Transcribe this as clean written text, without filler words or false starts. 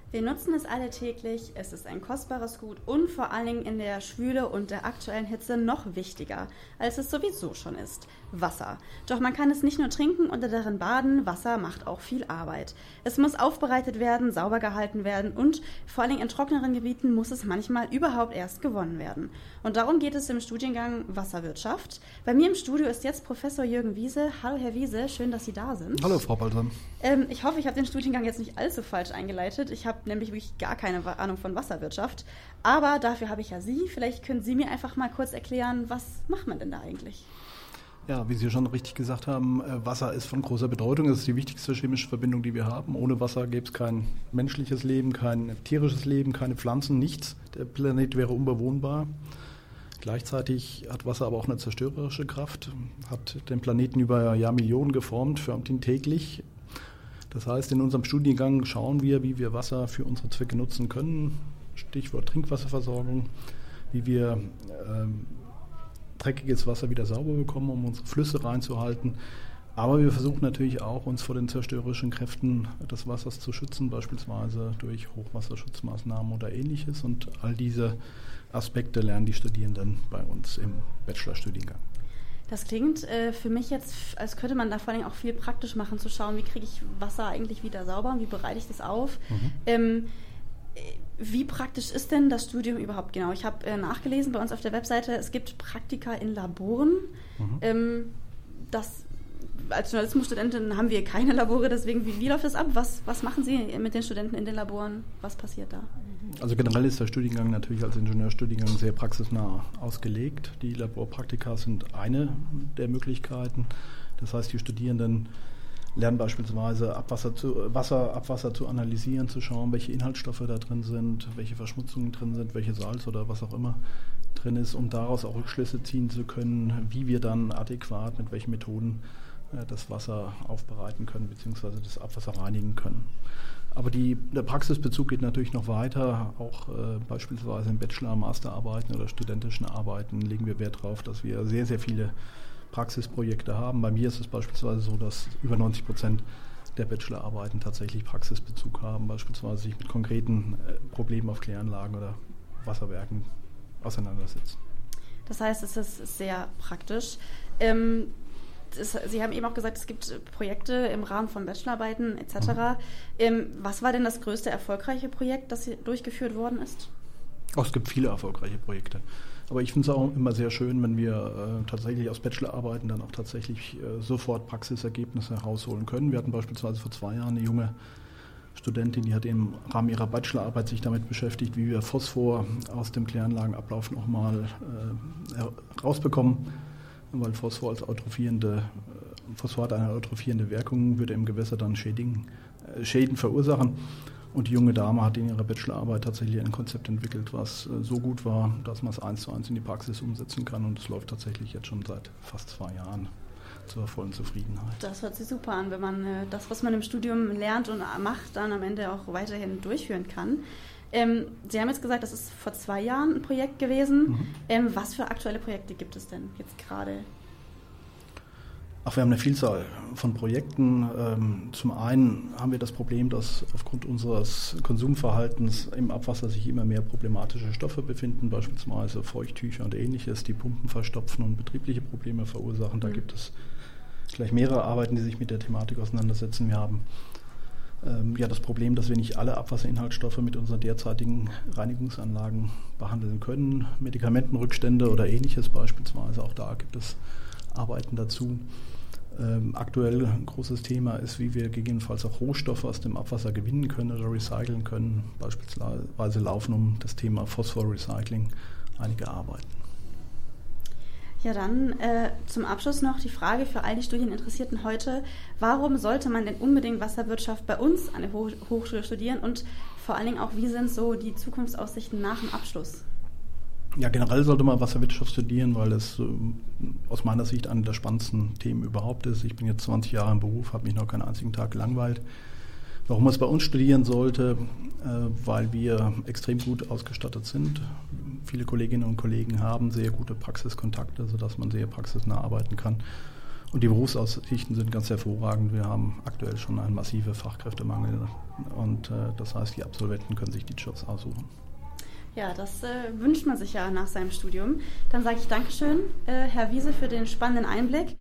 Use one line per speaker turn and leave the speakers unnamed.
Wir nutzen es alle täglich, es ist ein kostbares Gut und vor allen Dingen in der Schwüle und der aktuellen Hitze noch wichtiger, als es sowieso schon ist. Wasser. Doch man kann es nicht nur trinken oder darin baden, Wasser macht auch viel Arbeit. Es muss aufbereitet werden, sauber gehalten werden und vor allen Dingen in trockneren Gebieten muss es manchmal überhaupt erst gewonnen werden. Und darum geht es im Studiengang Wasserwirtschaft. Bei mir im Studio ist jetzt Professor Jürgen Wiese. Hallo Herr Wiese, schön, dass Sie da sind.
Hallo Frau Balsam.
Ich hoffe, ich habe den Studiengang jetzt nicht allzu falsch eingeleitet. Ich habe nämlich wirklich gar keine Ahnung von Wasserwirtschaft. Aber dafür habe ich ja Sie. Vielleicht können Sie mir einfach mal kurz erklären, was macht man denn da eigentlich?
Ja, wie Sie schon richtig gesagt haben, Wasser ist von großer Bedeutung. Es ist die wichtigste chemische Verbindung, die wir haben. Ohne Wasser gäbe es kein menschliches Leben, kein tierisches Leben, keine Pflanzen, nichts. Der Planet wäre unbewohnbar. Gleichzeitig hat Wasser aber auch eine zerstörerische Kraft, hat den Planeten über Jahrmillionen geformt, formt ihn täglich. Das heißt, in unserem Studiengang schauen wir, wie wir Wasser für unsere Zwecke nutzen können. Stichwort Trinkwasserversorgung, wie wir dreckiges Wasser wieder sauber bekommen, um unsere Flüsse reinzuhalten. Aber wir versuchen natürlich auch, uns vor den zerstörerischen Kräften des Wassers zu schützen, beispielsweise durch Hochwasserschutzmaßnahmen oder Ähnliches. Und all diese Aspekte lernen die Studierenden bei uns im Bachelorstudiengang.
Das klingt für mich jetzt, als könnte man da vor allem auch viel praktisch machen, zu schauen, wie kriege ich Wasser eigentlich wieder sauber und wie bereite ich das auf. Wie praktisch ist denn das Studium überhaupt genau? Ich habe nachgelesen bei uns auf der Webseite, es gibt Praktika in Laboren. Als Journalismusstudentin haben wir keine Labore, deswegen wie läuft das ab? Was machen Sie mit den Studenten in den Laboren? Was passiert da?
Also generell ist der Studiengang natürlich als Ingenieurstudiengang sehr praxisnah ausgelegt. Die Laborpraktika sind eine der Möglichkeiten. Das heißt, die Studierenden lernen beispielsweise Abwasser zu analysieren, zu schauen, welche Inhaltsstoffe da drin sind, welche Verschmutzungen drin sind, welche Salz oder was auch immer drin ist, um daraus auch Rückschlüsse ziehen zu können, wie wir dann adäquat, mit welchen Methoden das Wasser aufbereiten können bzw. das Abwasser reinigen können. Aber der Praxisbezug geht natürlich noch weiter. Auch beispielsweise in Bachelor-, Masterarbeiten oder studentischen Arbeiten legen wir Wert darauf, dass wir sehr, sehr viele Praxisprojekte haben. Bei mir ist es beispielsweise so, dass über 90% der Bachelorarbeiten tatsächlich Praxisbezug haben, beispielsweise sich mit konkreten Problemen auf Kläranlagen oder Wasserwerken auseinandersetzen. Das
heißt, es ist sehr praktisch. Sie haben eben auch gesagt, es gibt Projekte im Rahmen von Bachelorarbeiten etc. Was war denn das größte erfolgreiche Projekt, das durchgeführt worden ist?
Es gibt viele erfolgreiche Projekte. Aber ich finde es auch immer sehr schön, wenn wir tatsächlich aus Bachelorarbeiten dann auch tatsächlich sofort Praxisergebnisse herausholen können. Wir hatten beispielsweise vor 2 Jahren eine junge Studentin, die hat im Rahmen ihrer Bachelorarbeit sich damit beschäftigt, wie wir Phosphor aus dem Kläranlagenablauf nochmal rausbekommen, weil Phosphor hat eine eutrophierende Wirkung, würde im Gewässer dann Schäden verursachen. Und die junge Dame hat in ihrer Bachelorarbeit tatsächlich ein Konzept entwickelt, was so gut war, dass man es 1:1 in die Praxis umsetzen kann. Und es läuft tatsächlich jetzt schon seit fast 2 Jahren zur vollen Zufriedenheit.
Das hört sich super an, wenn man das, was man im Studium lernt und macht, dann am Ende auch weiterhin durchführen kann. Sie haben jetzt gesagt, das ist vor 2 Jahren ein Projekt gewesen. Was für aktuelle Projekte gibt es denn jetzt gerade?
Wir haben eine Vielzahl von Projekten. Zum einen haben wir das Problem, dass aufgrund unseres Konsumverhaltens im Abwasser sich immer mehr problematische Stoffe befinden, beispielsweise Feuchttücher und Ähnliches, die Pumpen verstopfen und betriebliche Probleme verursachen. Da gibt es gleich mehrere Arbeiten, die sich mit der Thematik auseinandersetzen. Wir haben das Problem, dass wir nicht alle Abwasserinhaltsstoffe mit unseren derzeitigen Reinigungsanlagen behandeln können. Medikamentenrückstände oder Ähnliches beispielsweise, auch da gibt es Arbeiten dazu. Aktuell ein großes Thema ist, wie wir gegebenenfalls auch Rohstoffe aus dem Abwasser gewinnen können oder recyceln können. Beispielsweise laufen um das Thema Phosphorrecycling einige Arbeiten.
Ja, dann zum Abschluss noch die Frage für all die Studieninteressierten heute. Warum sollte man denn unbedingt Wasserwirtschaft bei uns an der Hochschule studieren und vor allen Dingen auch, wie sind so die Zukunftsaussichten nach dem Abschluss?
Ja, generell sollte man Wasserwirtschaft studieren, weil es aus meiner Sicht eine der spannendsten Themen überhaupt ist. Ich bin jetzt 20 Jahre im Beruf, habe mich noch keinen einzigen Tag gelangweilt. Warum man es bei uns studieren sollte? Weil wir extrem gut ausgestattet sind. Viele Kolleginnen und Kollegen haben sehr gute Praxiskontakte, sodass man sehr praxisnah arbeiten kann. Und die Berufsaussichten sind ganz hervorragend. Wir haben aktuell schon einen massiven Fachkräftemangel und das heißt, die Absolventen können sich die Jobs aussuchen.
Ja, das wünscht man sich ja nach seinem Studium. Dann sage ich Dankeschön, Herr Wiese, für den spannenden Einblick.